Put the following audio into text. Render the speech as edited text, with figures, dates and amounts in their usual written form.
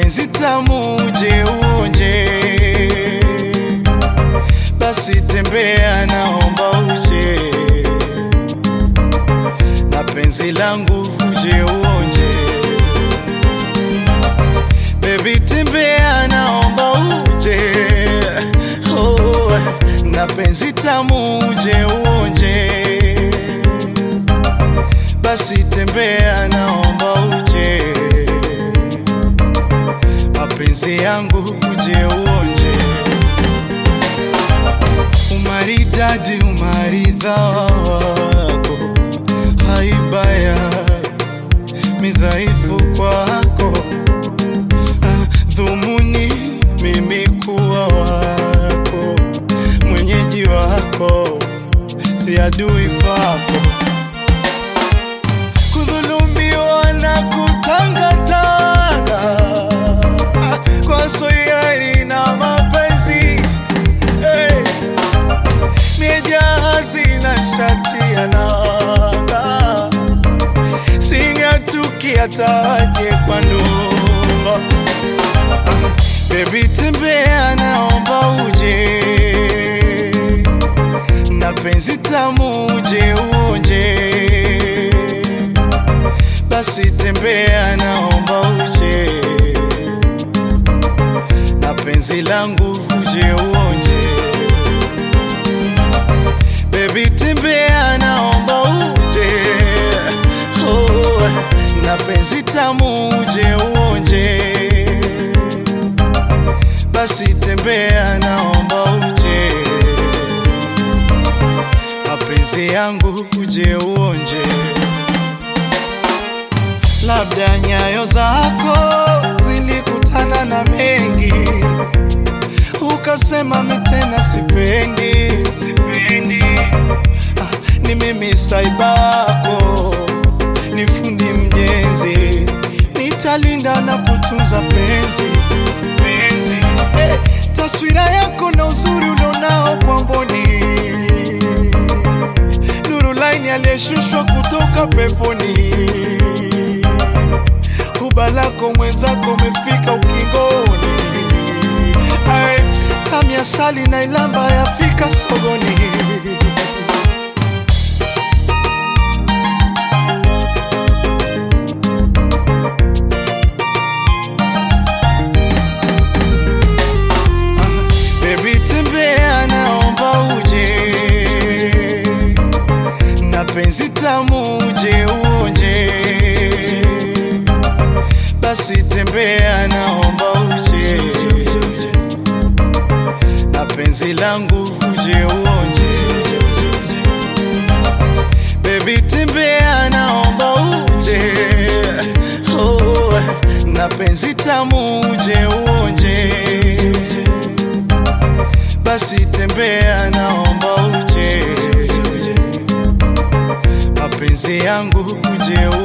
penzi tamu uje uonje, basi tembea naomba uje, na penzi langu uje uonje. Baby tembea naomba uje, oh, na penzi tamu uje uonje, basi tembea naomba uje, mapenzi yangu uje uonje. Umaridadi umaridha wako, haibaya midhaifu kwako, dhumuni mimi kuwa wako, mwenyeji wako, si adui kwako. Kudhulumiwa na kutangatanga kwa soyari na mapenzi, hey. Mijahazi na shati ya nanga, singatukia tawaje kwa nungo. Baby tembea naomba uje, na penzi tamu uje uonje, basi tembea naomba uje, na penzi langu uje uonje. Baby tembea naomba uje, oh, na penzi tamu uje uonje, basi tembea naomba uje, mapenzi yangu uje uonje. Labda nyayo zako zilikutana na mengi, ukasema mitena sipendi. Ni mimi saiba wako, ni fundi mjenzi, nitalinda na kutunza penzi. Taswira yako na uzuri ulionao kwa mboni, nuru laini aliyeshushwa kutoka peponi. Huba lako mwenzako umefika ukingoni, tamu ya asali na ilamba yafika sogoni. Penzi tamu uje uonje, basi tembea naomba uje, na penzi langu uje uonje. Baby tembea naomba uje, oh, na penzi tamu uje uonje, basi tembea naomba uje, mapenzi yangu uje uonje.